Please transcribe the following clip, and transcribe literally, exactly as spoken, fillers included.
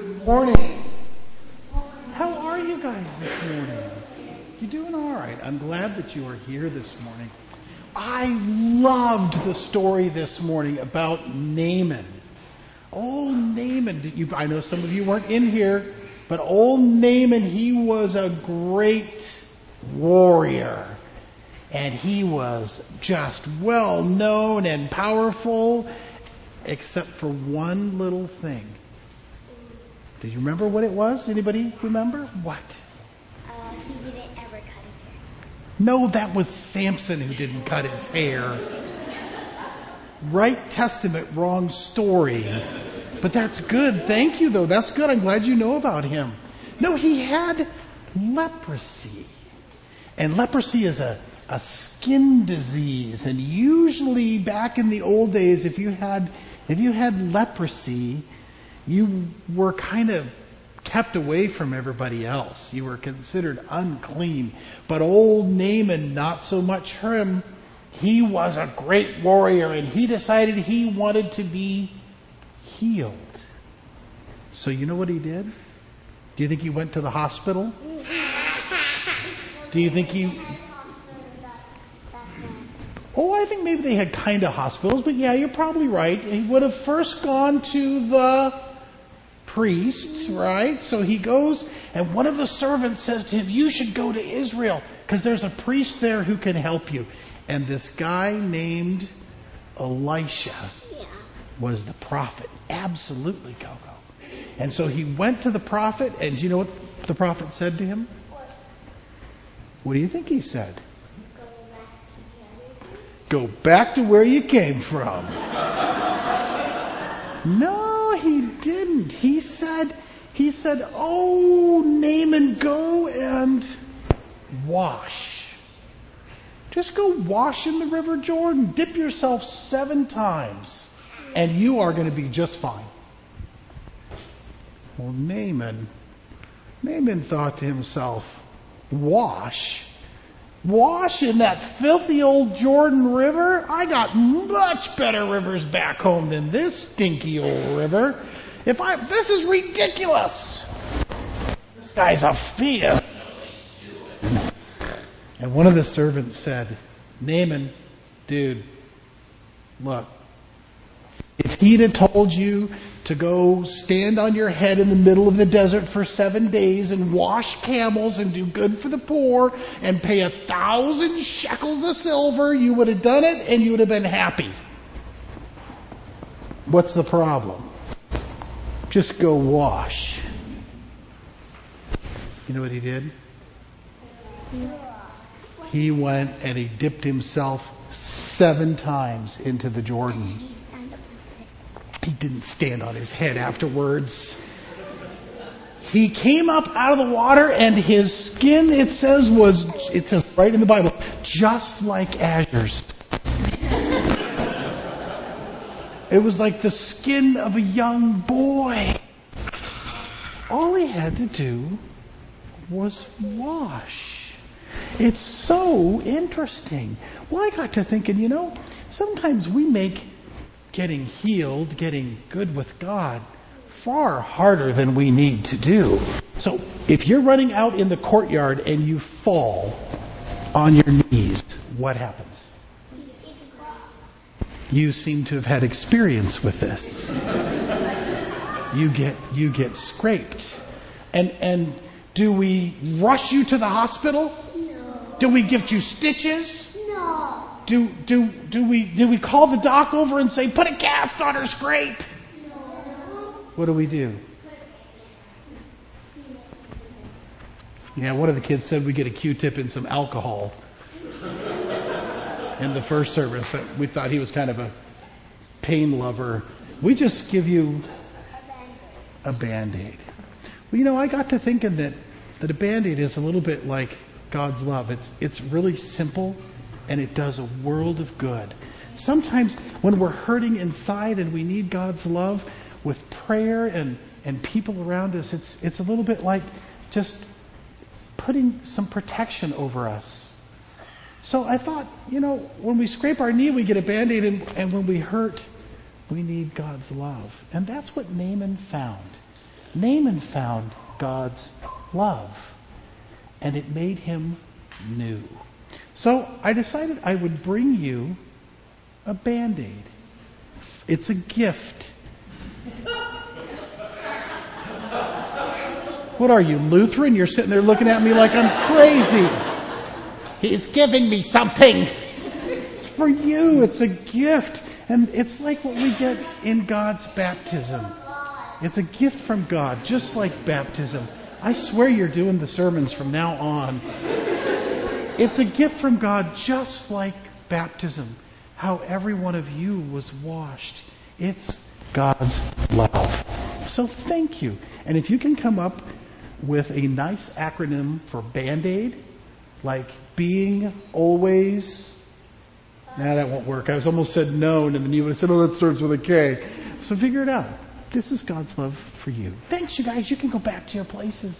Good morning. How are you guys this morning? You doing all right? I'm glad that you are here this morning. I loved the story this morning about Naaman. Old Naaman. You, I know some of you weren't in here, but old Naaman, he was a great warrior. And he was just well known and powerful, except for one little thing. Do you remember what it was? Anybody remember? What? Uh, he didn't ever cut his hair. No, that was Samson who didn't cut his hair. Right testament, wrong story. But that's good. Thank you, though. That's good. I'm glad you know about him. No, he had leprosy. And leprosy is a, a skin disease. And usually back in the old days, if you had if you had leprosy, you were kind of kept away from everybody else. You were considered unclean. But old Naaman, not so much him. He was a great warrior, and he decided he wanted to be healed. So you know what he did? Do you think he went to the hospital? Do you think he... Oh, I think maybe they had kind of hospitals, but yeah, you're probably right. He would have first gone to the priest, right? So he goes, and one of the servants says to him, you should go to Israel, because there's a priest there who can help you. And this guy named Elisha Yeah. was the prophet. Absolutely, Coco. And so he went to the prophet, and do you know what the prophet said to him? What do you think he said? Go back to where you came from. No, he didn't. He said, he said, oh, Naaman, go and wash. Just go wash in the River Jordan. Dip yourself seven times, and you are going to be just fine. Well, Naaman, Naaman thought to himself, wash? Wash in that filthy old Jordan River? I got much better rivers back home than this stinky old river. If I, this is ridiculous. This guy's a fiend. And one of the servants said, Naaman, dude, look, if he'd have told you to go stand on your head in the middle of the desert for seven days and wash camels and do good for the poor and pay a thousand shekels of silver, you would have done it and you would have been happy. What's the problem? Just go wash. You know what he did? He went and he dipped himself seven times into the Jordan. He didn't stand on his head afterwards. He came up out of the water, and his skin, it says, was, it says right in the Bible, just like Azur's. It was like the skin of a young boy. All he had to do was wash. It's so interesting. Well, I got to thinking, you know, sometimes we make getting healed, getting good with God, far harder than we need to do. So if you're running out in the courtyard and you fall on your knees, what happens? You seem to have had experience with this. You get you get scraped. And and do we rush you to the hospital? No. Do we give you stitches? No. Do do do we do we call the doc over and say, put a cast on her scrape? No. What do we do? Yeah, one of the kids said we get a Q-tip and some alcohol in the first service. We thought he was kind of a pain lover. We just give you a Band-Aid. Well, you know, I got to thinking that, that a Band-Aid is a little bit like God's love. It's it's really simple, and it does a world of good. Sometimes when we're hurting inside and we need God's love, with prayer and, and people around us, it's it's a little bit like just putting some protection over us. So I thought, you know, when we scrape our knee, we get a Band-Aid, and, and when we hurt, we need God's love. And that's what Naaman found. Naaman found God's love, and it made him new. So I decided I would bring you a Band-Aid. It's a gift. What are you, Lutheran? You're sitting there looking at me like I'm crazy. He's giving me something. It's for you. It's a gift. And it's like what we get in God's baptism. It's a gift from God, just like baptism. I swear you're doing the sermons from now on. It's a gift from God, just like baptism. How every one of you was washed. It's God's love. So thank you. And if you can come up with a nice acronym for Band-Aid, like being always... Nah, that won't work. I was almost said known, and then you would have said, oh, that starts with a K. So figure it out. This is God's love for you. Thanks, you guys. You can go back to your places.